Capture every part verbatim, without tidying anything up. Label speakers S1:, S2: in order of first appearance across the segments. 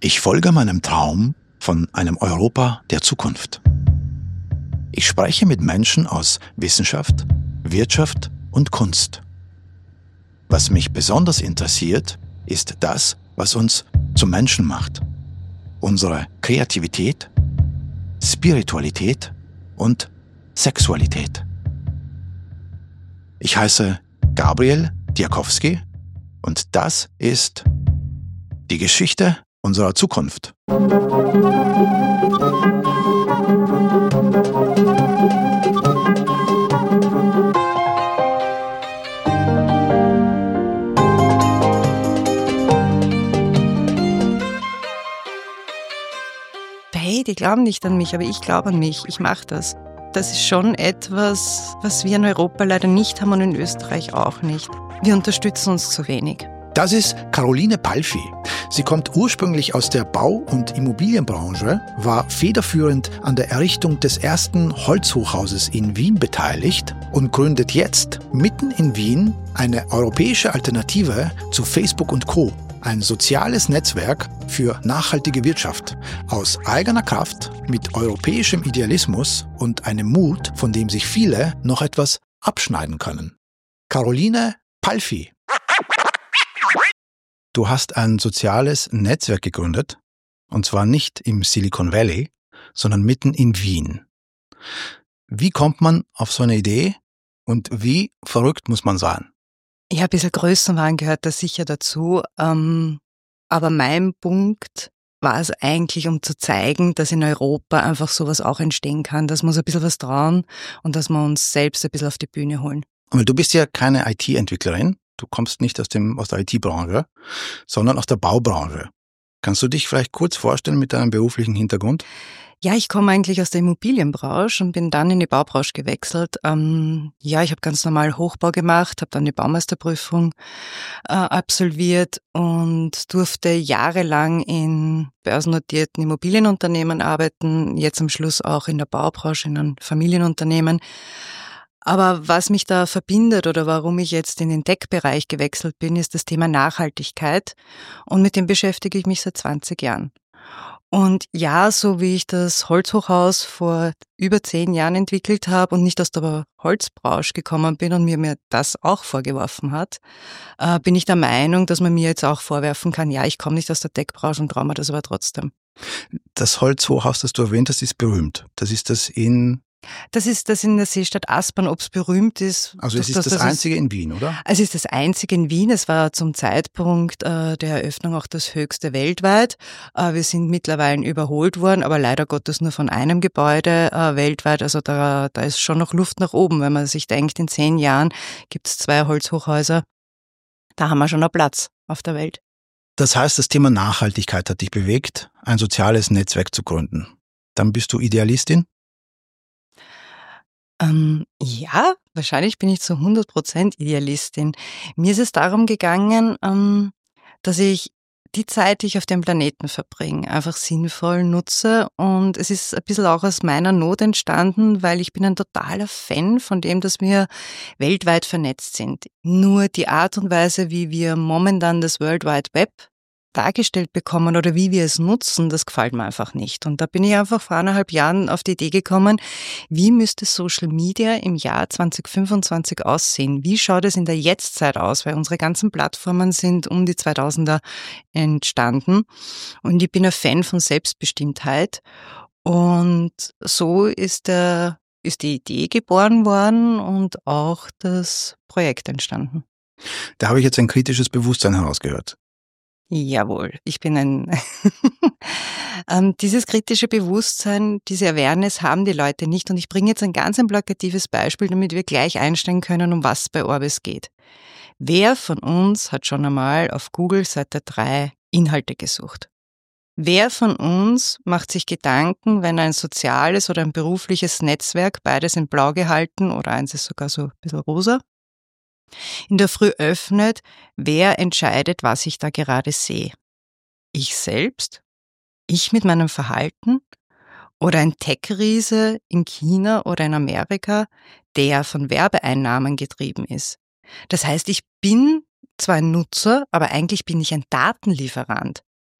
S1: Ich folge meinem Traum von einem Europa der Zukunft. Ich spreche mit Menschen aus Wissenschaft, Wirtschaft und Kunst. Was mich besonders interessiert, ist das, was uns zum Menschen macht. Unsere Kreativität, Spiritualität und Sexualität. Ich heiße Gabriel Diakowski und das ist die Geschichte unserer Zukunft.
S2: Hey, die glauben nicht an mich, aber ich glaube an mich. Ich mache das. Das ist schon etwas, was wir in Europa leider nicht haben und in Österreich auch nicht. Wir unterstützen uns zu wenig.
S1: Das ist Caroline Palfi. Sie kommt ursprünglich aus der Bau- und Immobilienbranche, war federführend an der Errichtung des ersten Holzhochhauses in Wien beteiligt und gründet jetzt mitten in Wien eine europäische Alternative zu Facebook und Co., ein soziales Netzwerk für nachhaltige Wirtschaft, aus eigener Kraft, mit europäischem Idealismus und einem Mut, von dem sich viele noch etwas abschneiden können. Caroline Palfi. Du hast ein soziales Netzwerk gegründet, und zwar nicht im Silicon Valley, sondern mitten in Wien. Wie kommt man auf so eine Idee und wie verrückt muss man sein?
S2: Ja, ein bisschen Größenwahn gehört da sicher dazu, ähm, aber mein Punkt war es eigentlich, um zu zeigen, dass in Europa einfach sowas auch entstehen kann, dass wir uns ein bisschen was trauen und dass wir uns selbst ein bisschen auf die Bühne holen.
S1: Aber du bist ja keine I T-Entwicklerin. Du kommst nicht aus dem aus der I T-Branche, sondern aus der Baubranche. Kannst du dich vielleicht kurz vorstellen mit deinem beruflichen Hintergrund?
S2: Ja, ich komme eigentlich aus der Immobilienbranche und bin dann in die Baubranche gewechselt. Ähm, ja, ich habe ganz normal Hochbau gemacht, habe dann die Baumeisterprüfung äh, absolviert und durfte jahrelang in börsennotierten Immobilienunternehmen arbeiten, jetzt am Schluss auch in der Baubranche, in einem Familienunternehmen. Aber was mich da verbindet oder warum ich jetzt in den Tech-Bereich gewechselt bin, ist das Thema Nachhaltigkeit. Und mit dem beschäftige ich mich seit zwanzig Jahren. Und ja, so wie ich das Holzhochhaus vor über zehn Jahren entwickelt habe und nicht aus der Holzbranche gekommen bin und mir, mir das auch vorgeworfen hat, äh, bin ich der Meinung, dass man mir jetzt auch vorwerfen kann, ja, ich komme nicht aus der Tech-Branche und traue mir das aber trotzdem.
S1: Das Holzhochhaus, das du erwähnt hast, ist berühmt. Das ist das in...
S2: Das ist das in der Seestadt Aspern, ob es berühmt ist.
S1: Also es
S2: das,
S1: ist
S2: das,
S1: das,
S2: das
S1: einzige
S2: ist,
S1: in Wien, oder?
S2: Es ist das einzige in Wien. Es war zum Zeitpunkt äh, der Eröffnung auch das höchste weltweit. Äh, wir sind mittlerweile überholt worden, aber leider Gottes nur von einem Gebäude äh, weltweit. Also da, da ist schon noch Luft nach oben, wenn man sich denkt, in zehn Jahren gibt es zwei Holzhochhäuser. Da haben wir schon noch Platz auf der Welt.
S1: Das heißt, das Thema Nachhaltigkeit hat dich bewegt, ein soziales Netzwerk zu gründen. Dann bist du Idealistin?
S2: Ähm, ja, wahrscheinlich bin ich zu hundert Prozent Idealistin. Mir ist es darum gegangen, ähm, dass ich die Zeit, die ich auf dem Planeten verbringe, einfach sinnvoll nutze. Und es ist ein bisschen auch aus meiner Not entstanden, weil ich bin ein totaler Fan von dem, dass wir weltweit vernetzt sind. Nur die Art und Weise, wie wir momentan das World Wide Web dargestellt bekommen oder wie wir es nutzen, das gefällt mir einfach nicht. Und da bin ich einfach vor eineinhalb Jahren auf die Idee gekommen, wie müsste Social Media im Jahr zwanzig fünfundzwanzig aussehen? Wie schaut es in der Jetztzeit aus? Weil unsere ganzen Plattformen sind um die zweitausender entstanden. Und ich bin ein Fan von Selbstbestimmtheit. Und so ist der, ist die Idee geboren worden und auch das Projekt entstanden.
S1: Da habe ich jetzt ein kritisches Bewusstsein herausgehört.
S2: Jawohl, ich bin ein... ähm, dieses kritische Bewusstsein, diese Awareness haben die Leute nicht. Und ich bringe jetzt ein ganz ein plakatives Beispiel, damit wir gleich einstellen können, um was bei Orbis geht. Wer von uns hat schon einmal auf Google Seite drei Inhalte gesucht? Wer von uns macht sich Gedanken, wenn ein soziales oder ein berufliches Netzwerk, beides in blau gehalten oder eins ist sogar so ein bisschen rosa, in der Früh öffnet, wer entscheidet, was ich da gerade sehe? Ich selbst? Ich mit meinem Verhalten? Oder ein Tech-Riese in China oder in Amerika, der von Werbeeinnahmen getrieben ist? Das heißt, ich bin zwar ein Nutzer, aber eigentlich bin ich ein Datenlieferant.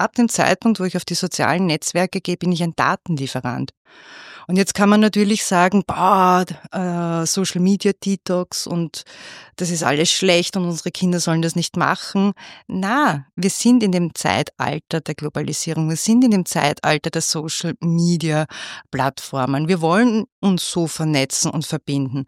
S2: ab dem Zeitpunkt, wo ich auf die sozialen Netzwerke gehe, bin ich ein Datenlieferant. Und jetzt kann man natürlich sagen, boah, äh, Social Media Detox und das ist alles schlecht und unsere Kinder sollen das nicht machen. Na, wir sind in dem Zeitalter der Globalisierung, wir sind in dem Zeitalter der Social Media Plattformen. Wir wollen uns so vernetzen und verbinden.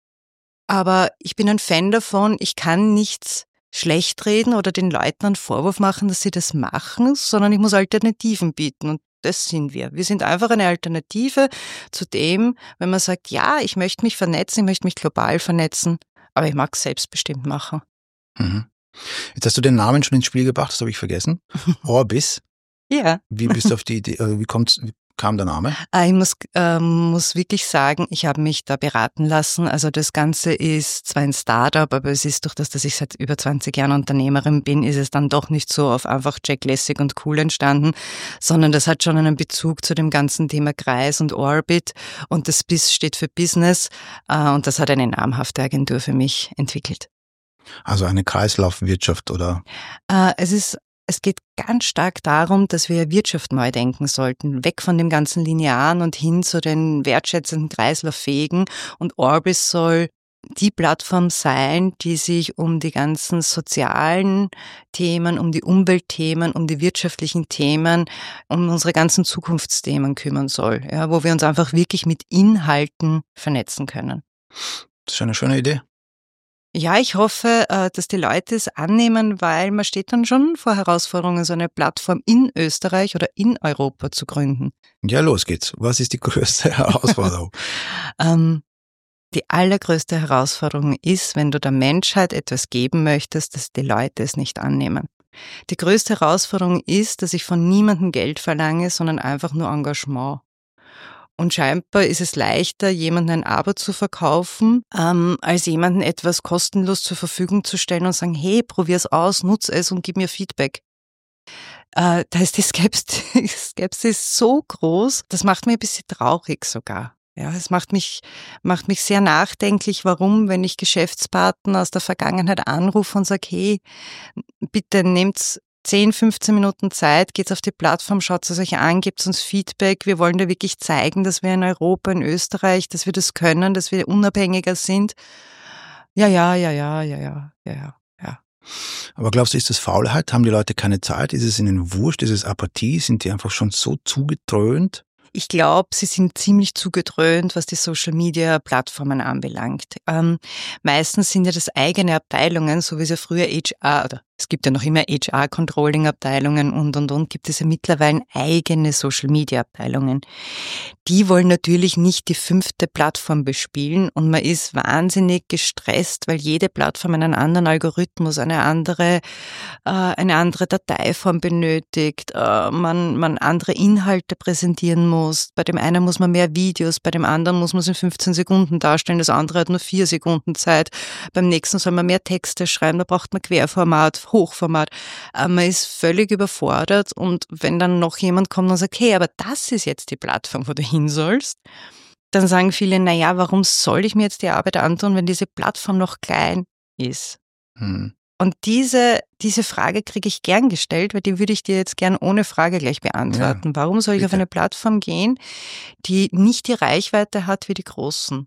S2: Aber ich bin ein Fan davon, ich kann nichts schlecht reden oder den Leuten einen Vorwurf machen, dass sie das machen, sondern ich muss Alternativen bieten und das sind wir. Wir sind einfach eine Alternative zu dem, wenn man sagt, ja, ich möchte mich vernetzen, ich möchte mich global vernetzen, aber ich mag es selbstbestimmt machen.
S1: Mhm. Jetzt hast du den Namen schon ins Spiel gebracht, das habe ich vergessen. Orbis.
S2: Ja.
S1: Wie bist du auf die Idee, also wie kommt's, wie kam der Name?
S2: Ich muss, ähm, muss wirklich sagen, ich habe mich da beraten lassen. Also das Ganze ist zwar ein Startup, aber es ist durch das, dass ich seit über zwanzig Jahren Unternehmerin bin, ist es dann doch nicht so auf einfach Jack Lässig und cool entstanden, sondern das hat schon einen Bezug zu dem ganzen Thema Kreis und Orbit und das B I S steht für Business äh, und das hat eine namhafte Agentur für mich entwickelt.
S1: Also eine Kreislaufwirtschaft oder?
S2: Äh, es ist Es geht ganz stark darum, dass wir Wirtschaft neu denken sollten, weg von dem ganzen Linearen und hin zu den wertschätzenden, kreislauffähigen. Und Orbis soll die Plattform sein, die sich um die ganzen sozialen Themen, um die Umweltthemen, um die wirtschaftlichen Themen, um unsere ganzen Zukunftsthemen kümmern soll, ja, wo wir uns einfach wirklich mit Inhalten vernetzen können.
S1: Das ist eine schöne Idee.
S2: Ja, ich hoffe, dass die Leute es annehmen, weil man steht dann schon vor Herausforderungen, so eine Plattform in Österreich oder in Europa zu gründen.
S1: Ja, los geht's. Was ist die größte Herausforderung?
S2: ähm, die allergrößte Herausforderung ist, wenn du der Menschheit etwas geben möchtest, dass die Leute es nicht annehmen. Die größte Herausforderung ist, dass ich von niemandem Geld verlange, sondern einfach nur Engagement. Und scheinbar ist es leichter, jemandem ein Abo zu verkaufen, ähm, als jemandem etwas kostenlos zur Verfügung zu stellen und sagen, hey, probier's aus, nutz es und gib mir Feedback. Äh, da ist die Skepsis, die Skepsis so groß, das macht mich ein bisschen traurig sogar. Ja, es macht mich, macht mich sehr nachdenklich, warum, wenn ich Geschäftspartner aus der Vergangenheit anrufe und sage, hey, bitte nehmt's zehn, fünfzehn Minuten Zeit, geht's auf die Plattform, schaut es euch an, gebt uns Feedback. Wir wollen da wirklich zeigen, dass wir in Europa, in Österreich, dass wir das können, dass wir unabhängiger sind. Ja, ja, ja, ja, ja, ja, ja, ja.
S1: Aber glaubst du, ist das Faulheit? Haben die Leute keine Zeit? Ist es ihnen wurscht? Ist es Apathie? Sind die einfach schon so zugedröhnt?
S2: Ich glaube, sie sind ziemlich zugedröhnt, was die Social-Media-Plattformen anbelangt. Ähm, meistens sind ja das eigene Abteilungen, so wie es ja früher H R, oder es gibt ja noch immer H R-Controlling-Abteilungen und, und, und, gibt es ja mittlerweile eigene Social-Media-Abteilungen. Die wollen natürlich nicht die fünfte Plattform bespielen und man ist wahnsinnig gestresst, weil jede Plattform einen anderen Algorithmus, eine andere, äh, eine andere Dateiform benötigt, äh, man, man andere Inhalte präsentieren muss. Bei dem einen muss man mehr Videos, bei dem anderen muss man es in fünfzehn Sekunden darstellen, das andere hat nur vier Sekunden Zeit. Beim nächsten soll man mehr Texte schreiben, da braucht man Querformat, Hochformat. Äh, man ist völlig überfordert und wenn dann noch jemand kommt und sagt, hey, aber das ist jetzt die Plattform, wo du hin sollst, dann sagen viele, naja, warum soll ich mir jetzt die Arbeit antun, wenn diese Plattform noch klein ist?
S1: Hm.
S2: Und diese, diese Frage kriege ich gern gestellt, weil die würde ich dir jetzt gern ohne Frage gleich beantworten. Ja, warum soll ich bitte auf eine Plattform gehen, die nicht die Reichweite hat wie die großen?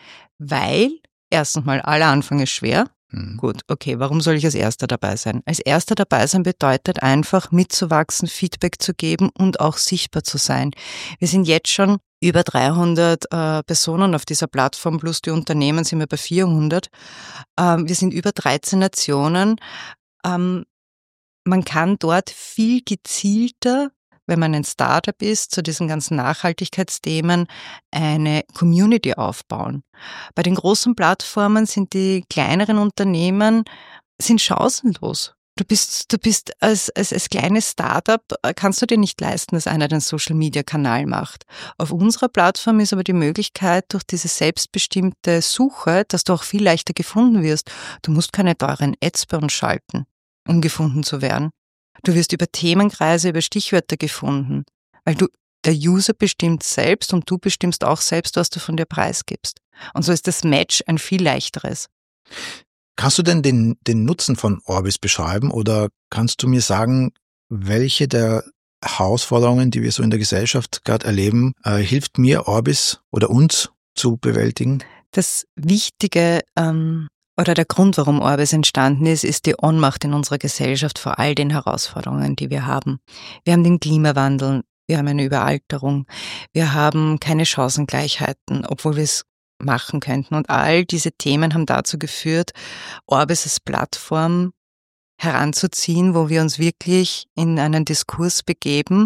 S2: Weil, erstens mal, aller Anfang ist schwer. Mhm. Gut, okay, warum soll ich als Erster dabei sein? Als Erster dabei sein bedeutet einfach mitzuwachsen, Feedback zu geben und auch sichtbar zu sein. Wir sind jetzt schon über dreihundert äh, Personen auf dieser Plattform, plus die Unternehmen sind wir bei vierhundert. Ähm, wir sind über dreizehn Nationen. Ähm, man kann dort viel gezielter, wenn man ein Startup ist, zu diesen ganzen Nachhaltigkeitsthemen eine Community aufbauen. Bei den großen Plattformen sind die kleineren Unternehmen sind chancenlos. Du bist, du bist als, als, als kleines Startup, kannst du dir nicht leisten, dass einer den Social-Media-Kanal macht. Auf unserer Plattform ist aber die Möglichkeit, durch diese selbstbestimmte Suche, dass du auch viel leichter gefunden wirst. Du musst keine teuren Ads bei uns schalten, um gefunden zu werden. Du wirst über Themenkreise, über Stichwörter gefunden, weil du, der User bestimmt selbst und du bestimmst auch selbst, was du von dir preisgibst. Und so ist das Match ein viel leichteres.
S1: Kannst du denn den, den Nutzen von Orbis beschreiben oder kannst du mir sagen, welche der Herausforderungen, die wir so in der Gesellschaft gerade erleben, äh, hilft mir, Orbis oder uns zu bewältigen?
S2: Das Wichtige ähm, oder der Grund, warum Orbis entstanden ist, ist die Ohnmacht in unserer Gesellschaft vor all den Herausforderungen, die wir haben. Wir haben den Klimawandel, wir haben eine Überalterung, wir haben keine Chancengleichheiten, obwohl wir es machen könnten. Und all diese Themen haben dazu geführt, Orbis als Plattform heranzuziehen, wo wir uns wirklich in einen Diskurs begeben.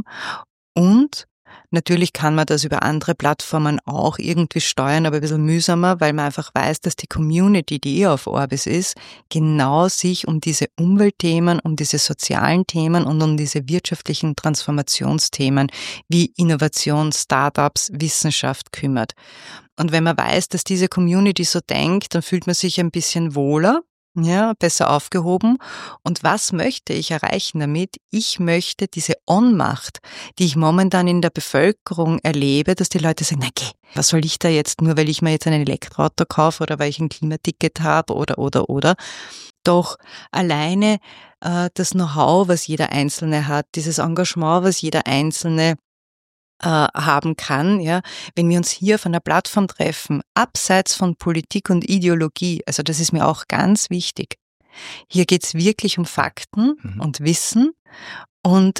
S2: Und natürlich kann man das über andere Plattformen auch irgendwie steuern, aber ein bisschen mühsamer, weil man einfach weiß, dass die Community, die eh auf Orbis ist, genau sich um diese Umweltthemen, um diese sozialen Themen und um diese wirtschaftlichen Transformationsthemen wie Innovation, Startups, Wissenschaft kümmert. Und wenn man weiß, dass diese Community so denkt, dann fühlt man sich ein bisschen wohler, ja, besser aufgehoben. Und was möchte ich erreichen damit? Ich möchte diese Ohnmacht, die ich momentan in der Bevölkerung erlebe, dass die Leute sagen, na geh, was soll ich da jetzt, nur weil ich mir jetzt ein Elektroauto kaufe oder weil ich ein Klimaticket habe oder, oder, oder. Doch alleine äh, das Know-how, was jeder Einzelne hat, dieses Engagement, was jeder Einzelne äh, haben kann, ja, wenn wir uns hier auf einer Plattform treffen, abseits von Politik und Ideologie, also das ist mir auch ganz wichtig. Hier geht's wirklich um Fakten mhm. und Wissen und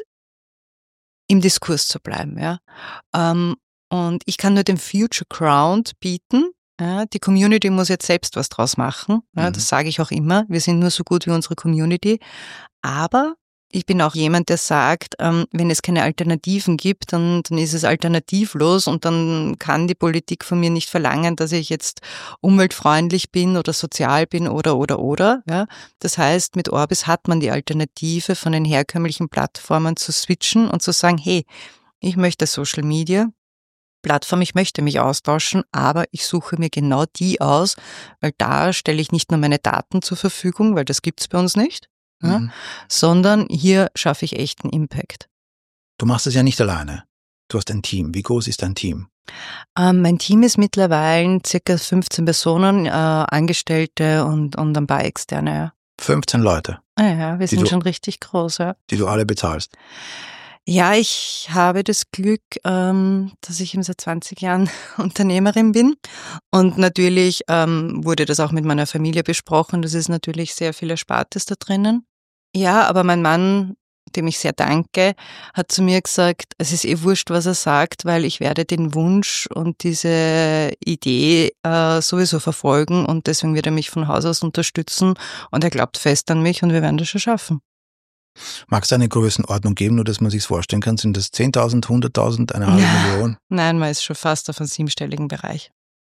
S2: im Diskurs zu bleiben, ja. Ähm, und ich kann nur den Future Ground bieten. Ja, die Community muss jetzt selbst was draus machen. Ja, mhm. Das sage ich auch immer. Wir sind nur so gut wie unsere Community. Aber ich bin auch jemand, der sagt, ähm, wenn es keine Alternativen gibt, dann, dann ist es alternativlos und dann kann die Politik von mir nicht verlangen, dass ich jetzt umweltfreundlich bin oder sozial bin oder, oder, oder. Ja. Das heißt, mit Orbis hat man die Alternative von den herkömmlichen Plattformen zu switchen und zu sagen, hey, ich möchte Social Media Plattform, ich möchte mich austauschen, aber ich suche mir genau die aus, weil da stelle ich nicht nur meine Daten zur Verfügung, weil das gibt's bei uns nicht, ja, mhm. sondern hier schaffe ich echten Impact.
S1: Du machst es ja nicht alleine. Du hast ein Team. Wie groß ist dein Team?
S2: Ähm, mein Team ist mittlerweile circa fünfzehn Personen, äh, Angestellte und, und ein paar Externe. Ja.
S1: fünfzehn Leute?
S2: Ja, ja, wir sind
S1: du,
S2: schon richtig groß. Ja.
S1: Die du alle bezahlst?
S2: Ja, ich habe das Glück, ähm, dass ich eben seit zwanzig Jahren Unternehmerin bin. Und natürlich ähm, wurde das auch mit meiner Familie besprochen. Das ist natürlich sehr viel Erspartes da drinnen. Ja, aber mein Mann, dem ich sehr danke, hat zu mir gesagt, es ist eh wurscht, was er sagt, weil ich werde den Wunsch und diese Idee äh, sowieso verfolgen und deswegen wird er mich von Haus aus unterstützen und er glaubt fest an mich und wir werden das schon schaffen.
S1: Magst du eine Größenordnung geben, nur dass man sich vorstellen kann? Sind das zehntausend, hunderttausend, eine halbe Million?
S2: Nein, man ist schon fast auf einem siebenstelligen Bereich.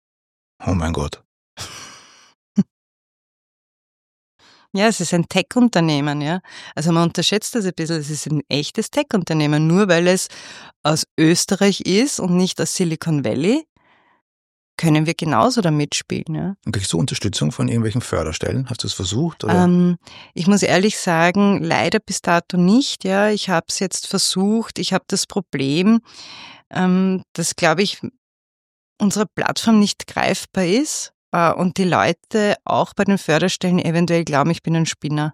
S1: Oh mein Gott.
S2: Ja, es ist ein Tech-Unternehmen, ja. Also man unterschätzt das ein bisschen, es ist ein echtes Tech-Unternehmen, nur weil es aus Österreich ist und nicht aus Silicon Valley, können wir genauso da mitspielen, ja.
S1: Und kriegst du Unterstützung von irgendwelchen Förderstellen? Hast du es versucht? Oder?
S2: Ähm, ich muss ehrlich sagen, leider bis dato nicht, ja. Ich habe es jetzt versucht, ich habe das Problem, ähm, dass, glaube ich, unsere Plattform nicht greifbar ist äh, und die Leute auch bei den Förderstellen eventuell glauben, ich bin ein Spinner.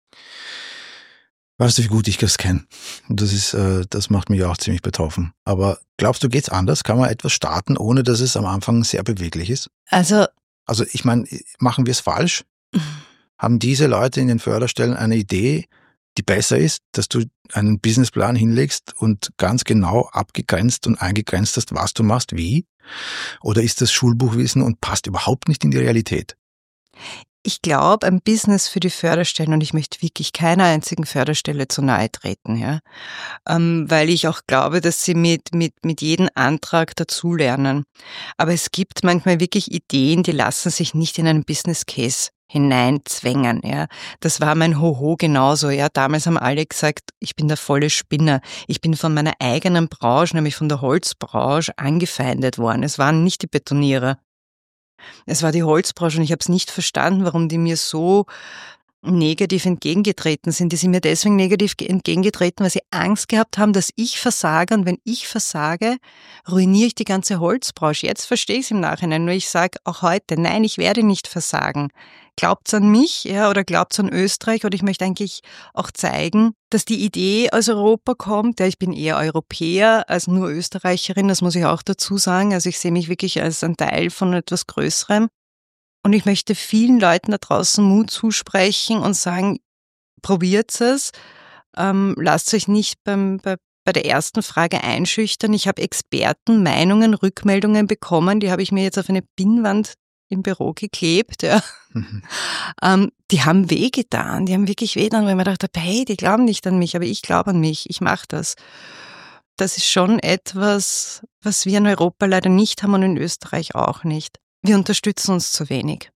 S1: Weißt du, wie gut ich das kenne? Das ist, äh, das macht mich auch ziemlich betroffen. Aber glaubst du, geht's anders? Kann man etwas starten, ohne dass es am Anfang sehr beweglich ist?
S2: Also,
S1: also ich meine, machen wir es falsch? Haben diese Leute in den Förderstellen eine Idee, die besser ist, dass du einen Businessplan hinlegst und ganz genau abgegrenzt und eingegrenzt hast, was du machst, wie? Oder ist das Schulbuchwissen und passt überhaupt nicht in die Realität?
S2: Ich glaube, ein Business für die Förderstellen, und ich möchte wirklich keiner einzigen Förderstelle zu nahe treten, ja, ähm, weil ich auch glaube, dass sie mit, mit, mit jedem Antrag dazulernen. Aber es gibt manchmal wirklich Ideen, die lassen sich nicht in einen Business Case hineinzwängen, ja. Das war mein Hoho genauso, ja. Damals haben alle gesagt, ich bin der volle Spinner. Ich bin von meiner eigenen Branche, nämlich von der Holzbranche, angefeindet worden. Es waren nicht die Betonierer. Es war die Holzbranche und ich habe es nicht verstanden, warum die mir so negativ entgegengetreten sind. Die sind mir deswegen negativ entgegengetreten, weil sie Angst gehabt haben, dass ich versage, und wenn ich versage, ruiniere ich die ganze Holzbranche. Jetzt verstehe ich es im Nachhinein, nur ich sage auch heute, nein, ich werde nicht versagen. Glaubt's an mich, ja, oder glaubt's an Österreich? Oder ich möchte eigentlich auch zeigen, dass die Idee aus Europa kommt. Ja, ich bin eher Europäer als nur Österreicherin, das muss ich auch dazu sagen. Also ich sehe mich wirklich als ein Teil von etwas Größerem. Und ich möchte vielen Leuten da draußen Mut zusprechen und sagen, probiert es, ähm, lasst euch nicht beim, bei, bei der ersten Frage einschüchtern. Ich habe Experten, Meinungen, Rückmeldungen bekommen, die habe ich mir jetzt auf eine Pinnwand im Büro geklebt. Ja. Mhm. Ähm, die haben wehgetan, die haben wirklich wehgetan, weil ich mir dachte, hey, die glauben nicht an mich, aber ich glaube an mich, ich mache das. Das ist schon etwas, was wir in Europa leider nicht haben und in Österreich auch nicht. Wir unterstützen uns zu wenig.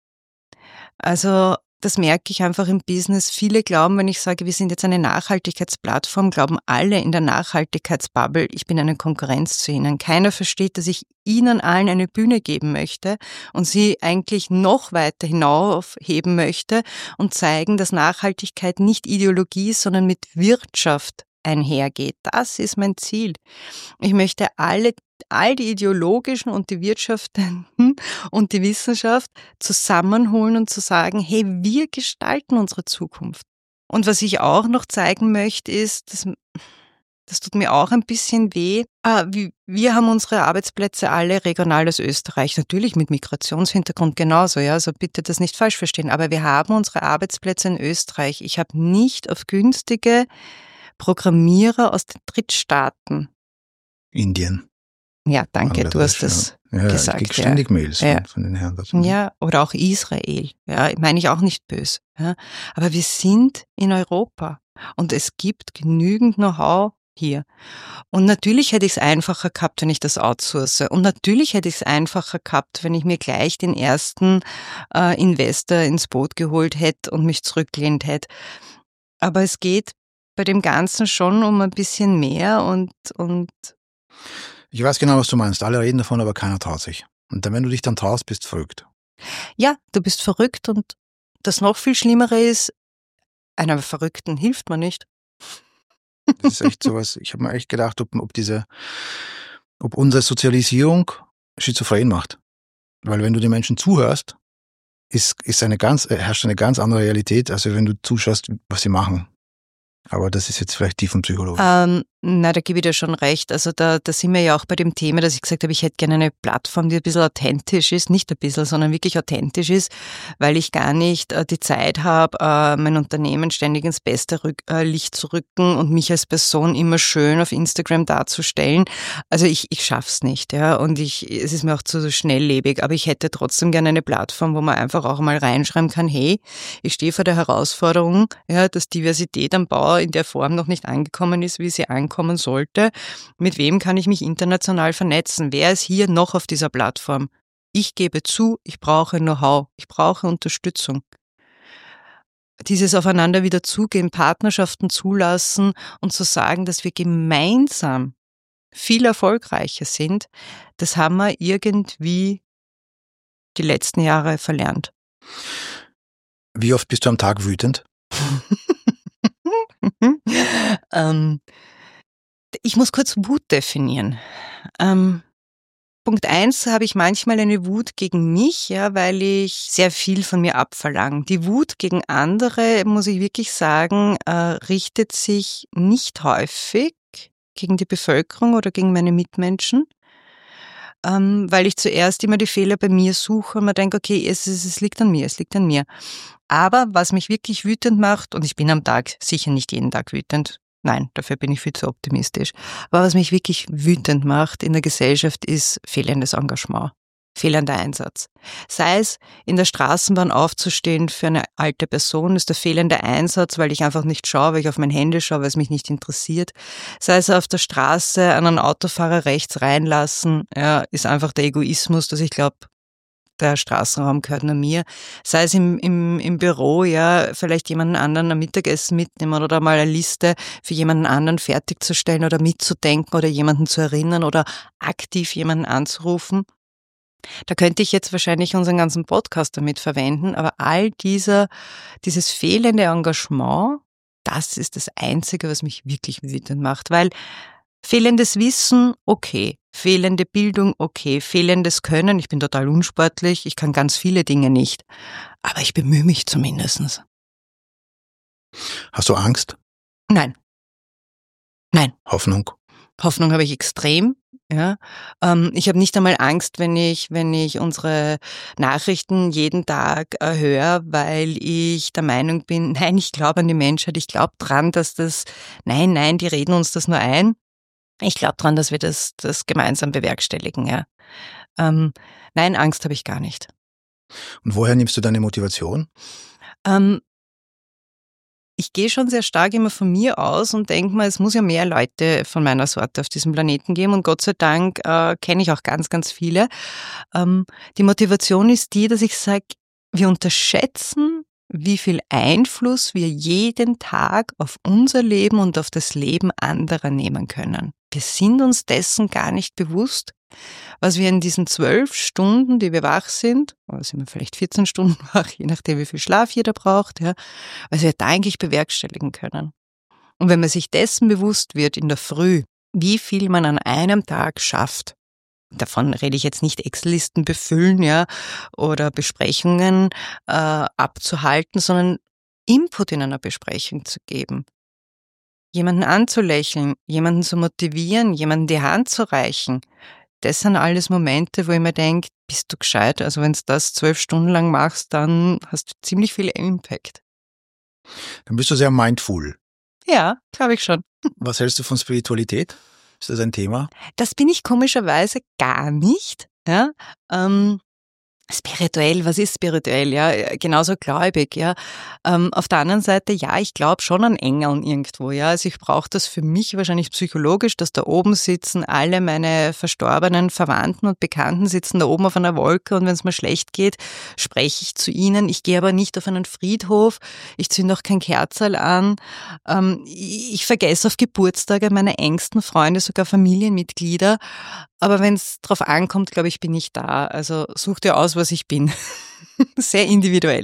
S2: Also das merke ich einfach im Business. Viele glauben, wenn ich sage, wir sind jetzt eine Nachhaltigkeitsplattform, glauben alle in der Nachhaltigkeitsbubble, ich bin eine Konkurrenz zu ihnen. Keiner versteht, dass ich ihnen allen eine Bühne geben möchte und sie eigentlich noch weiter hinaufheben möchte und zeigen, dass Nachhaltigkeit nicht Ideologie ist, sondern mit Wirtschaft einhergeht. Das ist mein Ziel. Ich möchte alle all die ideologischen und die Wirtschaftenden und die Wissenschaft zusammenholen und zu sagen, hey, wir gestalten unsere Zukunft. Und was ich auch noch zeigen möchte, ist, das, das tut mir auch ein bisschen weh, ah, wir haben unsere Arbeitsplätze alle regional aus Österreich, natürlich mit Migrationshintergrund genauso, ja, also bitte das nicht falsch verstehen, aber wir haben unsere Arbeitsplätze in Österreich. Ich habe nicht auf günstige Programmierer aus den Drittstaaten.
S1: Indien.
S2: Ja, danke, du hast das
S1: ja,
S2: gesagt.
S1: Ich kriege ständig
S2: ja.
S1: Mails
S2: ja.
S1: von, von den Herren dazu.
S2: Ja, oder auch Israel. Ja, meine ich auch nicht böse. Ja. Aber wir sind in Europa und es gibt genügend Know-how hier. Und natürlich hätte ich es einfacher gehabt, wenn ich das outsource. Und natürlich hätte ich es einfacher gehabt, wenn ich mir gleich den ersten äh, Investor ins Boot geholt hätte und mich zurückgelehnt hätte. Aber es geht bei dem Ganzen schon um ein bisschen mehr und, und
S1: ich weiß genau, was du meinst. Alle reden davon, aber keiner traut sich. Und dann, wenn du dich dann traust, bist du verrückt.
S2: Ja, du bist verrückt und das noch viel Schlimmere ist, einer Verrückten hilft man nicht.
S1: Das ist echt sowas. Ich habe mir echt gedacht, ob, ob diese, ob unsere Sozialisierung schizophren macht. Weil wenn du den Menschen zuhörst, ist, ist eine ganz, herrscht eine ganz andere Realität, als wenn du zuschaust, was sie machen. Aber das ist jetzt vielleicht Tiefenpsychologie.
S2: Ähm, na, da gebe ich dir schon recht. Also da, da sind wir ja auch bei dem Thema, dass ich gesagt habe, ich hätte gerne eine Plattform, die ein bisschen authentisch ist. Nicht ein bisschen, sondern wirklich authentisch ist, weil ich gar nicht äh, die Zeit habe, äh, mein Unternehmen ständig ins beste Rück, äh, Licht zu rücken und mich als Person immer schön auf Instagram darzustellen. Also ich, ich schaff's nicht, ja. Und ich, es ist mir auch zu schnelllebig. Aber ich hätte trotzdem gerne eine Plattform, wo man einfach auch mal reinschreiben kann, hey, ich stehe vor der Herausforderung, ja, dass Diversität am Bau in der Form noch nicht angekommen ist, wie sie ankommen sollte. Mit wem kann ich mich international vernetzen? Wer ist hier noch auf dieser Plattform? Ich gebe zu, ich brauche Know-how, ich brauche Unterstützung. Dieses Aufeinander wieder zugehen, Partnerschaften zulassen und zu sagen, dass wir gemeinsam viel erfolgreicher sind, das haben wir irgendwie die letzten Jahre verlernt.
S1: Wie oft bist du am Tag wütend?
S2: ähm, ich muss kurz Wut definieren. Ähm, Punkt eins habe ich manchmal eine Wut gegen mich, ja, weil ich sehr viel von mir abverlange. Die Wut gegen andere, muss ich wirklich sagen, äh, richtet sich nicht häufig gegen die Bevölkerung oder gegen meine Mitmenschen, ähm, weil ich zuerst immer die Fehler bei mir suche und mir denke, okay, es, es, es liegt an mir, es liegt an mir. Aber was mich wirklich wütend macht, und ich bin am Tag sicher nicht jeden Tag wütend, nein, dafür bin ich viel zu optimistisch, aber was mich wirklich wütend macht in der Gesellschaft ist fehlendes Engagement, fehlender Einsatz. Sei es in der Straßenbahn aufzustehen für eine alte Person, ist der fehlende Einsatz, weil ich einfach nicht schaue, weil ich auf mein Handy schaue, weil es mich nicht interessiert. Sei es auf der Straße einen Autofahrer rechts reinlassen, ja, ist einfach der Egoismus, dass ich glaube, der Straßenraum gehört nur mir. Sei es im, im, im Büro, ja, vielleicht jemanden anderen am Mittagessen mitnehmen oder mal eine Liste für jemanden anderen fertigzustellen oder mitzudenken oder jemanden zu erinnern oder aktiv jemanden anzurufen. Da könnte ich jetzt wahrscheinlich unseren ganzen Podcast damit verwenden, aber all dieser, dieses fehlende Engagement, das ist das Einzige, was mich wirklich wütend macht, weil fehlendes Wissen, okay, fehlende Bildung, okay, fehlendes Können, ich bin total unsportlich, ich kann ganz viele Dinge nicht, aber ich bemühe mich zumindest.
S1: Hast du Angst?
S2: Nein. Nein.
S1: Hoffnung?
S2: Hoffnung habe ich extrem. Ja, ähm, ich habe nicht einmal Angst, wenn ich, wenn ich unsere Nachrichten jeden Tag äh, höre, weil ich der Meinung bin, nein, ich glaube an die Menschheit, ich glaube dran, dass das, nein, nein, die reden uns das nur ein. Ich glaube dran, dass wir das, das gemeinsam bewerkstelligen. Ja. Ähm, nein, Angst habe ich gar nicht.
S1: Und woher nimmst du deine Motivation?
S2: Ähm, Ich gehe schon sehr stark immer von mir aus und denke mal, es muss ja mehr Leute von meiner Sorte auf diesem Planeten geben und Gott sei Dank äh, kenne ich auch ganz, ganz viele. Ähm, die Motivation ist die, dass ich sage, wir unterschätzen, wie viel Einfluss wir jeden Tag auf unser Leben und auf das Leben anderer nehmen können. Wir sind uns dessen gar nicht bewusst, was wir in diesen zwölf Stunden, die wir wach sind, oder sind wir vielleicht vierzehn Stunden wach, je nachdem, wie viel Schlaf jeder braucht, ja, was wir da eigentlich bewerkstelligen können. Und wenn man sich dessen bewusst wird in der Früh, wie viel man an einem Tag schafft, davon rede ich jetzt nicht Excel-Listen befüllen, ja, oder Besprechungen äh, abzuhalten, sondern Input in einer Besprechung zu geben. Jemanden anzulächeln, jemanden zu motivieren, jemanden die Hand zu reichen. Das sind alles Momente, wo ich mir denke, bist du gescheit? Also wenn du das zwölf Stunden lang machst, dann hast du ziemlich viel Impact.
S1: Dann bist du sehr mindful.
S2: Ja, glaube ich schon.
S1: Was hältst du von Spiritualität? Ist das ein Thema?
S2: Das bin ich komischerweise gar nicht. Ja, ähm, spirituell, was ist spirituell? Ja, genauso gläubig. Ja, ähm, auf der anderen Seite, ja, ich glaube schon an Engeln irgendwo. Ja, also ich brauche das für mich wahrscheinlich psychologisch, dass da oben sitzen alle meine verstorbenen Verwandten und Bekannten sitzen da oben auf einer Wolke und wenn es mir schlecht geht, spreche ich zu ihnen. Ich gehe aber nicht auf einen Friedhof. Ich zünde auch kein Kerzerl an. Ähm, ich vergesse auf Geburtstage meine engsten Freunde, sogar Familienmitglieder. Aber wenn es drauf ankommt, glaube ich, bin ich da. Also such dir aus, was ich bin. Sehr individuell.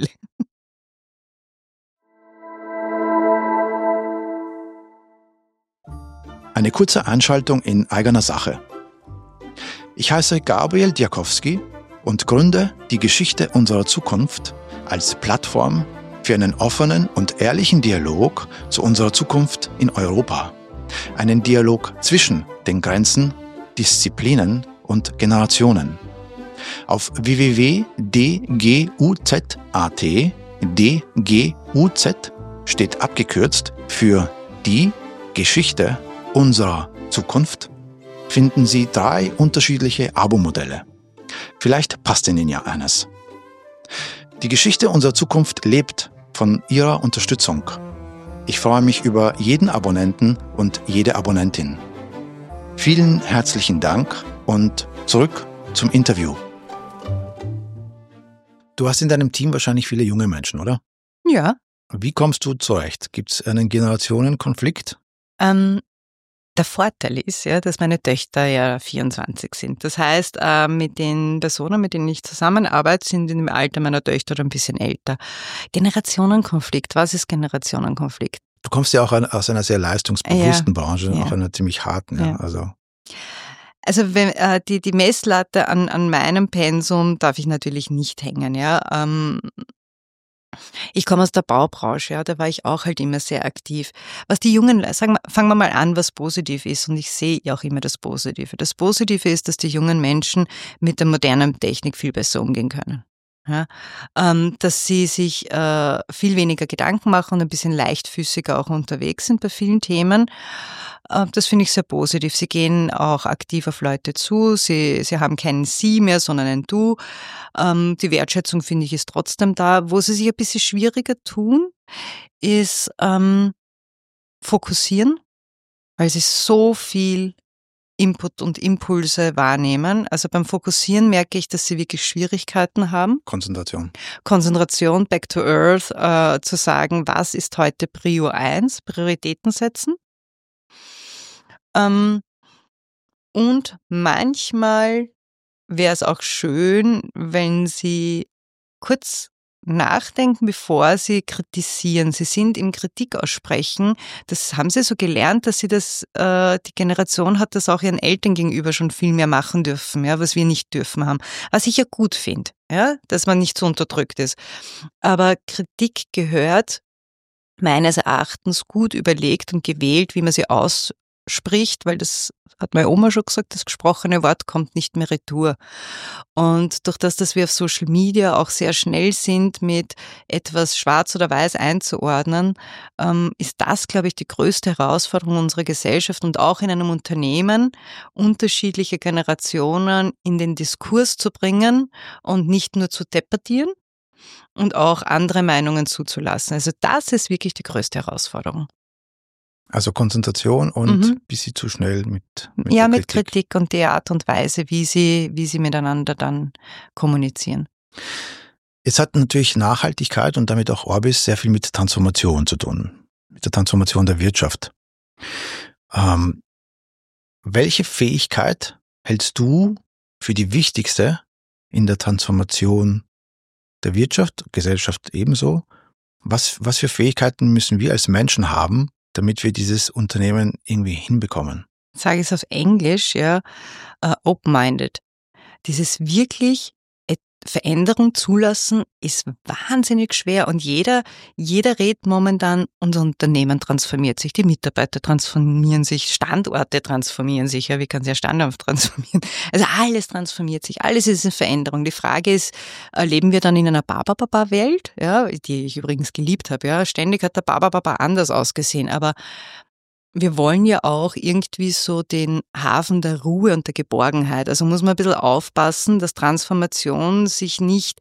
S1: Eine kurze Einschaltung in eigener Sache. Ich heiße Gabriel Diakowski und gründe die Geschichte unserer Zukunft als Plattform für einen offenen und ehrlichen Dialog zu unserer Zukunft in Europa. Einen Dialog zwischen den Grenzen, Disziplinen und Generationen. Auf w w w punkt d g u z punkt a t, D G U Z steht abgekürzt für die Geschichte unserer Zukunft, finden Sie drei unterschiedliche Abo-Modelle. Vielleicht passt Ihnen ja eines. Die Geschichte unserer Zukunft lebt von Ihrer Unterstützung. Ich freue mich über jeden Abonnenten und jede Abonnentin. Vielen herzlichen Dank und zurück zum Interview. Du hast in deinem Team wahrscheinlich viele junge Menschen, oder?
S2: Ja.
S1: Wie kommst du zurecht? Gibt es einen Generationenkonflikt?
S2: Ähm, der Vorteil ist ja, dass meine Töchter ja vierundzwanzig sind. Das heißt, äh, mit den Personen, mit denen ich zusammenarbeite, sind in dem Alter meiner Töchter oder ein bisschen älter. Generationenkonflikt, was ist Generationenkonflikt?
S1: Du kommst ja auch aus einer sehr leistungsbewussten
S2: Ja,
S1: Branche,
S2: ja.
S1: auch einer ziemlich harten. Ja.
S2: Ja.
S1: Also.
S2: Also wenn, äh, die, die Messlatte an, an meinem Pensum darf ich natürlich nicht hängen. Ja. Ähm, ich komme aus der Baubranche, ja, da war ich auch halt immer sehr aktiv. Was die Jungen, sagen wir, fangen wir mal an, was positiv ist und ich sehe ja auch immer das Positive. Das Positive ist, dass die jungen Menschen mit der modernen Technik viel besser umgehen können. Ja, ähm, dass sie sich äh, viel weniger Gedanken machen und ein bisschen leichtfüßiger auch unterwegs sind bei vielen Themen. Äh, das finde ich sehr positiv. Sie gehen auch aktiv auf Leute zu, sie, sie haben keinen Sie mehr, sondern ein Du. Ähm, die Wertschätzung, finde ich, ist trotzdem da. Wo sie sich ein bisschen schwieriger tun, ist ähm, fokussieren, weil sie so viel Input und Impulse wahrnehmen. Also beim Fokussieren merke ich, dass sie wirklich Schwierigkeiten haben.
S1: Konzentration.
S2: Konzentration, back to earth, äh, zu sagen, was ist heute Prio eins, Prioritäten setzen. Ähm, und manchmal wäre es auch schön, wenn Sie kurz nachdenken, bevor Sie kritisieren. Sie sind im Kritik aussprechen, das haben Sie so gelernt, dass Sie das, äh, die Generation hat das auch ihren Eltern gegenüber schon viel mehr machen dürfen, ja, was wir nicht dürfen haben. Was ich ja gut finde, ja, dass man nicht so unterdrückt ist. Aber Kritik gehört meines Erachtens gut überlegt und gewählt, wie man sie ausspricht, weil das hat meine Oma schon gesagt, das gesprochene Wort kommt nicht mehr retour. Und durch das, dass wir auf Social Media auch sehr schnell sind, mit etwas schwarz oder weiß einzuordnen, ähm, ist das, glaube ich, die größte Herausforderung unserer Gesellschaft und auch in einem Unternehmen, unterschiedliche Generationen in den Diskurs zu bringen und nicht nur zu debattieren und auch andere Meinungen zuzulassen. Also das ist wirklich die größte Herausforderung.
S1: Also Konzentration und
S2: Mhm.
S1: ein bisschen zu schnell mit, mit
S2: Ja,
S1: der
S2: mit
S1: Kritik.
S2: Kritik und der Art und Weise, wie sie, wie sie miteinander dann kommunizieren.
S1: Jetzt hat natürlich Nachhaltigkeit und damit auch Orbis sehr viel mit Transformation zu tun, mit der Transformation der Wirtschaft. Ähm, welche Fähigkeit hältst du für die wichtigste in der Transformation der Wirtschaft, Gesellschaft ebenso? Was, was für Fähigkeiten müssen wir als Menschen haben, damit wir dieses Unternehmen irgendwie hinbekommen?
S2: Sage ich es auf Englisch, ja, uh, open-minded. Dieses wirklich Veränderung zulassen ist wahnsinnig schwer und jeder, jeder redet momentan, unser Unternehmen transformiert sich, die Mitarbeiter transformieren sich, Standorte transformieren sich, ja, wie kann sich ein Standort transformieren? Also alles transformiert sich, alles ist in Veränderung. Die Frage ist, leben wir dann in einer Baba-Baba-Welt, ja, die ich übrigens geliebt habe, ja, ständig hat der Baba-Baba anders ausgesehen, aber wir wollen ja auch irgendwie so den Hafen der Ruhe und der Geborgenheit. Also muss man ein bisschen aufpassen, dass Transformation sich nicht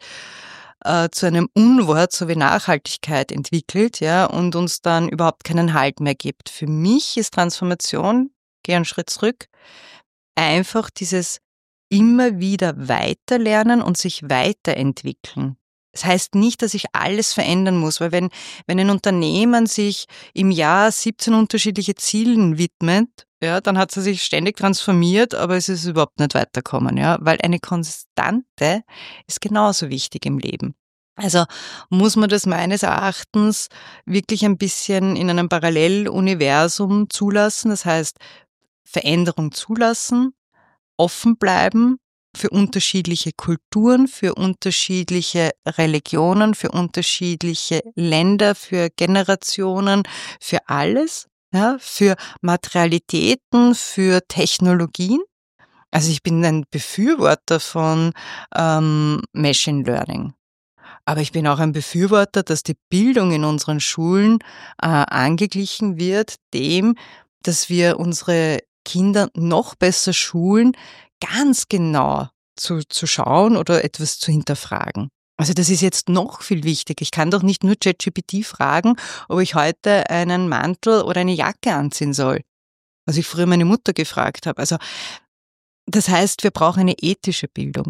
S2: äh, zu einem Unwort, so wie Nachhaltigkeit, entwickelt, ja, und uns dann überhaupt keinen Halt mehr gibt. Für mich ist Transformation, gehe einen Schritt zurück, einfach dieses immer wieder weiterlernen und sich weiterentwickeln. Das heißt nicht, dass sich alles verändern muss, weil wenn, wenn ein Unternehmen sich im Jahr siebzehn unterschiedliche Zielen widmet, ja, dann hat es sich ständig transformiert, aber es ist überhaupt nicht weitergekommen, ja, weil eine Konstante ist genauso wichtig im Leben. Also muss man das meines Erachtens wirklich ein bisschen in einem Paralleluniversum zulassen, das heißt Veränderung zulassen, offen bleiben für unterschiedliche Kulturen, für unterschiedliche Religionen, für unterschiedliche Länder, für Generationen, für alles, ja, für Materialitäten, für Technologien. Also ich bin ein Befürworter von ähm, Machine Learning. Aber ich bin auch ein Befürworter, dass die Bildung in unseren Schulen äh, angeglichen wird dem, dass wir unsere Kinder noch besser schulen, ganz genau zu, zu schauen oder etwas zu hinterfragen. Also das ist jetzt noch viel wichtiger. Ich kann doch nicht nur ChatGPT fragen, ob ich heute einen Mantel oder eine Jacke anziehen soll, was ich früher meine Mutter gefragt habe. Also das heißt, wir brauchen eine ethische Bildung.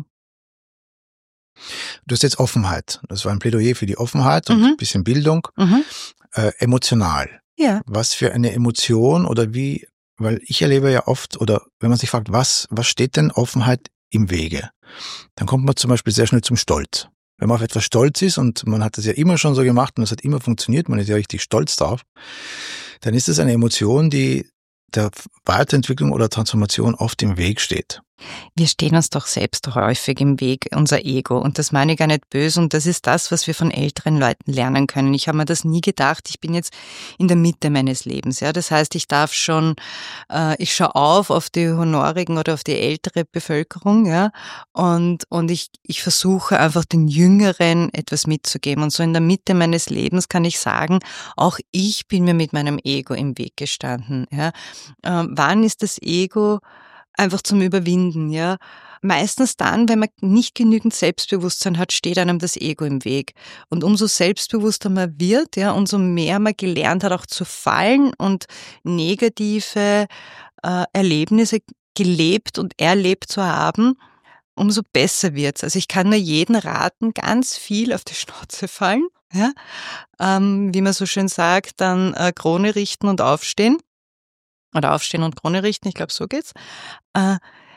S1: Du hast jetzt Offenheit. Das war ein Plädoyer für die Offenheit und
S2: Mhm.
S1: ein bisschen Bildung.
S2: Mhm.
S1: Äh, emotional.
S2: Ja.
S1: Was für eine Emotion oder wie, weil ich erlebe ja oft, oder wenn man sich fragt, was, was steht denn Offenheit im Wege? Dann kommt man zum Beispiel sehr schnell zum Stolz. Wenn man auf etwas stolz ist und man hat das ja immer schon so gemacht und es hat immer funktioniert, man ist ja richtig stolz drauf, dann ist es eine Emotion, die der Weiterentwicklung oder Transformation oft im Weg steht.
S2: Wir stehen uns doch selbst häufig im Weg, unser Ego. Und das meine ich gar nicht böse. Und das ist das, was wir von älteren Leuten lernen können. Ich habe mir das nie gedacht. Ich bin jetzt in der Mitte meines Lebens. Ja, das heißt, ich darf schon, äh, ich schaue auf auf die honorigen oder auf die ältere Bevölkerung. Ja, und und ich ich versuche einfach den Jüngeren etwas mitzugeben. Und so in der Mitte meines Lebens kann ich sagen, auch ich bin mir mit meinem Ego im Weg gestanden. Ja, äh, wann ist das Ego einfach zum Überwinden, ja. Meistens dann, wenn man nicht genügend Selbstbewusstsein hat, steht einem das Ego im Weg. Und umso selbstbewusster man wird, ja, umso mehr man gelernt hat, auch zu fallen und negative äh, Erlebnisse gelebt und erlebt zu haben, umso besser wird's. Also ich kann nur jeden raten, ganz viel auf die Schnauze fallen, ja, ähm, wie man so schön sagt, dann äh, Krone richten und aufstehen. Oder aufstehen und Krone richten, ich glaube, so geht's. Äh,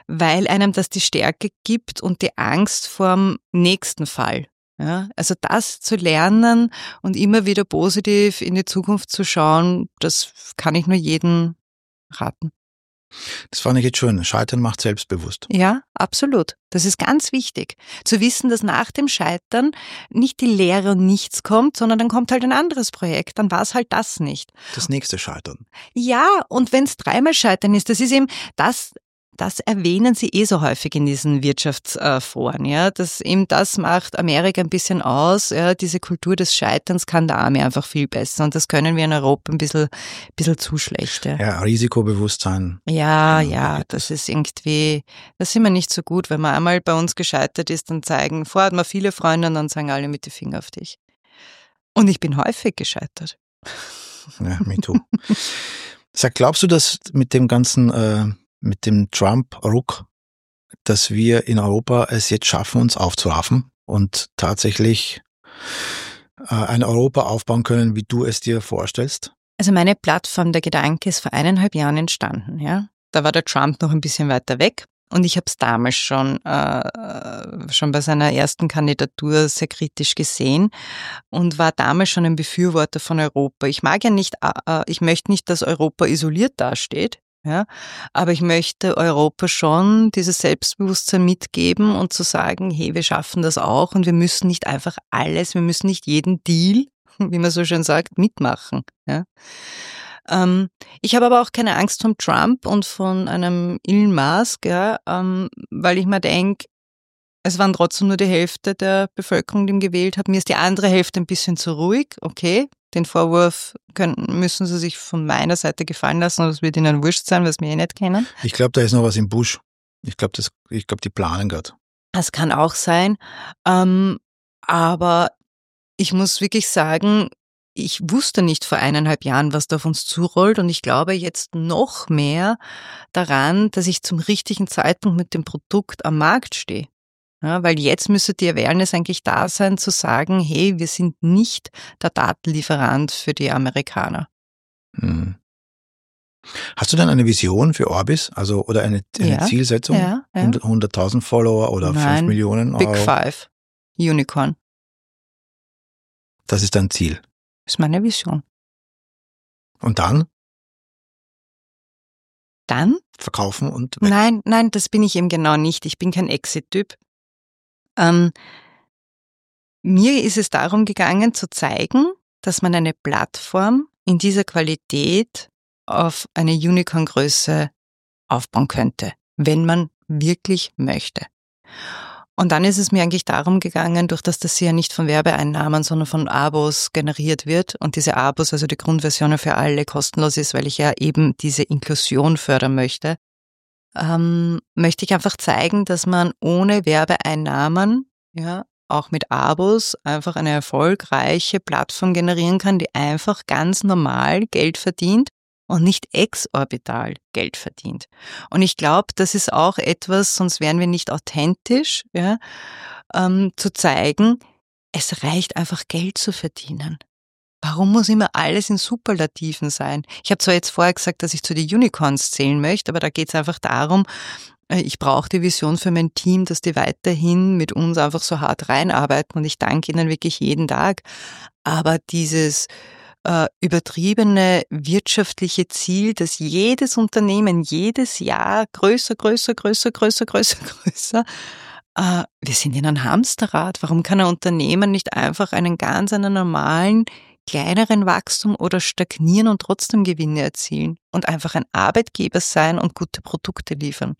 S2: weil einem das die Stärke gibt und die Angst vorm nächsten Fall. Ja, also das zu lernen und immer wieder positiv in die Zukunft zu schauen, das kann ich nur jedem raten.
S1: Das fand ich jetzt schön. Scheitern macht selbstbewusst.
S2: Ja, absolut. Das ist ganz wichtig. Zu wissen, dass nach dem Scheitern nicht die Lehre und nichts kommt, sondern dann kommt halt ein anderes Projekt. Dann war es halt das nicht.
S1: Das nächste Scheitern.
S2: Ja, und wenn es dreimal Scheitern ist, das ist eben das, das erwähnen sie eh so häufig in diesen Wirtschaftsforen, ja, dass eben das macht Amerika ein bisschen aus, ja, diese Kultur des Scheiterns kann der Arme einfach viel besser und das können wir in Europa ein bisschen, bisschen zu schlecht. Ja,
S1: ja Risikobewusstsein.
S2: Ja,
S1: genau,
S2: ja, das ist irgendwie, das sind wir nicht so gut, wenn man einmal bei uns gescheitert ist, dann zeigen, vorher hat man viele Freunde und dann zeigen alle mit den Finger auf dich. Und ich bin häufig gescheitert.
S1: Ja, me too. Sag, glaubst du, dass mit dem ganzen äh, mit dem Trump-Ruck, dass wir in Europa es jetzt schaffen, uns aufzuraffen und tatsächlich äh, ein Europa aufbauen können, wie du es dir vorstellst?
S2: Also meine Plattform Der Gedanke ist vor eineinhalb Jahren entstanden. Ja, da war der Trump noch ein bisschen weiter weg und ich habe es damals schon äh, schon bei seiner ersten Kandidatur sehr kritisch gesehen und war damals schon ein Befürworter von Europa. Ich mag ja nicht, äh, ich möchte nicht, dass Europa isoliert dasteht. Ja, aber ich möchte Europa schon dieses Selbstbewusstsein mitgeben und zu sagen, hey, wir schaffen das auch und wir müssen nicht einfach alles, wir müssen nicht jeden Deal, wie man so schön sagt, mitmachen. Ja. Ähm, ich habe aber auch keine Angst vom Trump und von einem Elon Musk, ja, ähm, weil ich mir denke, es waren trotzdem nur die Hälfte der Bevölkerung, die ihn gewählt hat. Mir ist die andere Hälfte ein bisschen zu ruhig, okay. Den Vorwurf können, müssen sie sich von meiner Seite gefallen lassen, oder es wird ihnen wurscht sein, was wir eh nicht kennen.
S1: Ich glaube, da ist noch was im Busch. Ich glaube, das, ich glaube, die planen gerade.
S2: Das kann auch sein. Ähm, aber ich muss wirklich sagen, ich wusste nicht vor eineinhalb Jahren, was da auf uns zurollt und ich glaube jetzt noch mehr daran, dass ich zum richtigen Zeitpunkt mit dem Produkt am Markt stehe. Ja, weil jetzt müsste die Awareness eigentlich da sein, zu sagen, hey, wir sind nicht der Datenlieferant für die Amerikaner.
S1: Hm. Hast du denn eine Vision für Orbis, also oder eine, eine
S2: Ja,
S1: Zielsetzung?
S2: ja, ja.
S1: hunderttausend Follower oder
S2: Nein,
S1: fünf Millionen Euro?
S2: Big Five, Unicorn,
S1: Das ist dein Ziel.
S2: ist meine Vision.
S1: Und dann?
S2: Dann?
S1: Verkaufen und weg.
S2: Nein, nein, das bin ich eben genau nicht. Ich bin kein Exit-Typ. Ähm, mir ist es darum gegangen, zu zeigen, dass man eine Plattform in dieser Qualität auf eine Unicorn-Größe aufbauen könnte, wenn man wirklich möchte. Und dann ist es mir eigentlich darum gegangen, durch das das ja nicht von Werbeeinnahmen, sondern von Abos generiert wird und diese Abos, also die Grundversion für alle, kostenlos ist, weil ich ja eben diese Inklusion fördern möchte, ähm, möchte ich einfach zeigen, dass man ohne Werbeeinnahmen, ja, auch mit Abos einfach eine erfolgreiche Plattform generieren kann, die einfach ganz normal Geld verdient und nicht exorbital Geld verdient. Und ich glaube, das ist auch etwas, sonst wären wir nicht authentisch, ja, ähm, zu zeigen, es reicht einfach Geld zu verdienen. Warum muss immer alles in Superlativen sein? Ich habe zwar jetzt vorher gesagt, dass ich zu den Unicorns zählen möchte, aber da geht es einfach darum, ich brauche die Vision für mein Team, dass die weiterhin mit uns einfach so hart reinarbeiten und ich danke ihnen wirklich jeden Tag. Aber dieses äh, übertriebene wirtschaftliche Ziel, dass jedes Unternehmen jedes Jahr größer, größer, größer, größer, größer, größer, äh, wir sind in einem Hamsterrad. Warum kann ein Unternehmen nicht einfach einen ganz einen normalen kleineren Wachstum oder stagnieren und trotzdem Gewinne erzielen und einfach ein Arbeitgeber sein und gute Produkte liefern?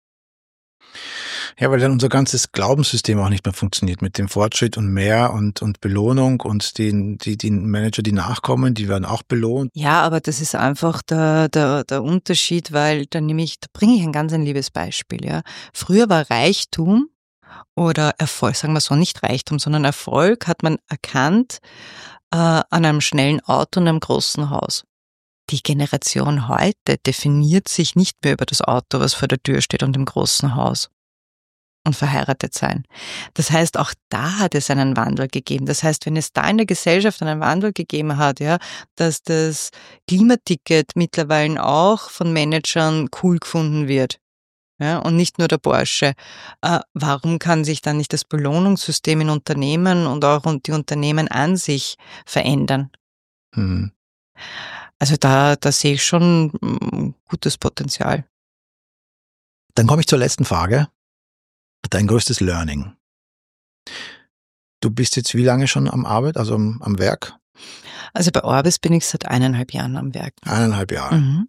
S1: Ja, weil dann unser ganzes Glaubenssystem auch nicht mehr funktioniert mit dem Fortschritt und mehr und, und Belohnung und die, die, die Manager, die nachkommen, die werden auch belohnt.
S2: Ja, aber das ist einfach der, der, der Unterschied, weil da nehme ich, da bringe ich ein ganz ein liebes Beispiel, ja. Früher war Reichtum oder Erfolg, sagen wir so, nicht Reichtum, sondern Erfolg hat man erkannt äh, an einem schnellen Auto und einem großen Haus. Die Generation heute definiert sich nicht mehr über das Auto, was vor der Tür steht und im großen Haus und verheiratet sein. Das heißt, auch da hat es einen Wandel gegeben. Das heißt, wenn es da in der Gesellschaft einen Wandel gegeben hat, ja, dass das Klimaticket mittlerweile auch von Managern cool gefunden wird, Ja, und nicht nur der Bursche. Äh, warum kann sich dann nicht das Belohnungssystem in Unternehmen und auch die Unternehmen an sich verändern?
S1: Mhm.
S2: Also da, da sehe ich schon mm, gutes Potenzial.
S1: Dann komme ich zur letzten Frage. Dein größtes Learning. Du bist jetzt wie lange schon am Arbeit, also am, am Werk?
S2: Also bei Orbis bin ich seit eineinhalb Jahren am Werk.
S1: Eineinhalb Jahre.
S2: Mhm.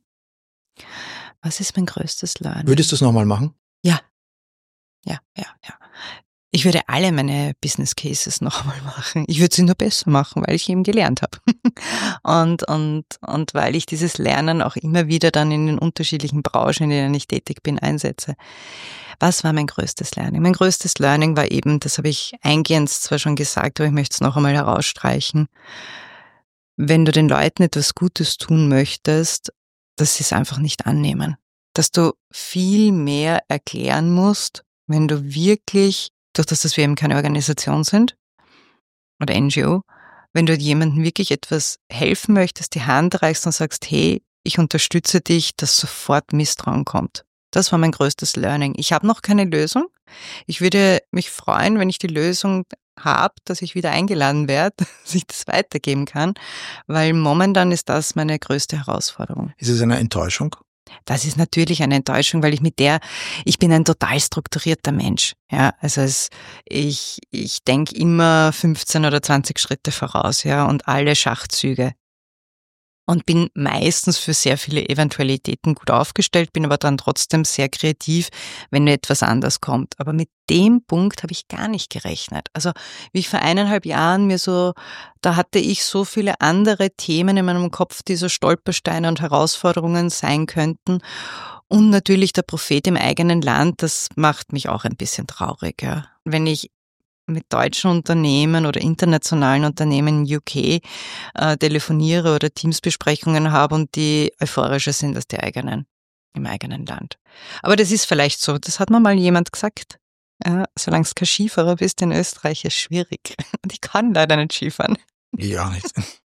S2: Was ist mein größtes Learning?
S1: Würdest du es nochmal machen?
S2: Ja, ja, ja, ja. Ich würde alle meine Business Cases nochmal machen. Ich würde sie nur besser machen, weil ich eben gelernt habe. und, und, und weil ich dieses Lernen auch immer wieder dann in den unterschiedlichen Branchen, in denen ich tätig bin, einsetze. Was war mein größtes Learning? Mein größtes Learning war eben, das habe ich eingehend zwar schon gesagt, aber ich möchte es noch einmal herausstreichen. Wenn du den Leuten etwas Gutes tun möchtest, dass sie es einfach nicht annehmen. Dass du viel mehr erklären musst, wenn du wirklich, durch das, dass wir eben keine Organisation sind oder N G O, wenn du jemandem wirklich etwas helfen möchtest, die Hand reichst und sagst, hey, ich unterstütze dich, dass sofort Misstrauen kommt. Das war mein größtes Learning. Ich habe noch keine Lösung. Ich würde mich freuen, wenn ich die Lösung habe, dass ich wieder eingeladen werde, dass ich das weitergeben kann, weil momentan ist das meine größte Herausforderung.
S1: Ist es eine Enttäuschung?
S2: Das ist natürlich eine Enttäuschung, weil ich mit der, ich bin ein total strukturierter Mensch. Ja, also es, ich, ich denke immer fünfzehn oder zwanzig Schritte voraus, ja, und alle Schachzüge. Und bin meistens für sehr viele Eventualitäten gut aufgestellt, bin aber dann trotzdem sehr kreativ, wenn etwas anders kommt. Aber mit dem Punkt habe ich gar nicht gerechnet. Also wie ich vor eineinhalb Jahren mir so, da hatte ich so viele andere Themen in meinem Kopf, die so Stolpersteine und Herausforderungen sein könnten. Und natürlich der Prophet im eigenen Land, das macht mich auch ein bisschen traurig. Ja. Wenn ich mit deutschen Unternehmen oder internationalen Unternehmen in U K äh, telefoniere oder Teamsbesprechungen habe und die euphorischer sind als die eigenen, im eigenen Land. Aber das ist vielleicht so, das hat mir mal jemand gesagt. Ja, solange du kein Skifahrer bist in Österreich, ist es schwierig. Und ich kann leider nicht Skifahren.
S1: Ja, nicht.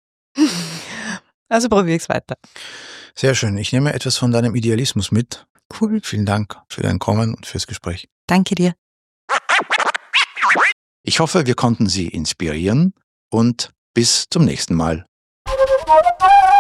S2: Also probiere ich es weiter.
S1: Sehr schön. Ich nehme etwas von deinem Idealismus mit.
S2: Cool.
S1: Vielen Dank für dein Kommen und fürs Gespräch.
S2: Danke dir.
S1: Ich hoffe, wir konnten Sie inspirieren und bis zum nächsten Mal.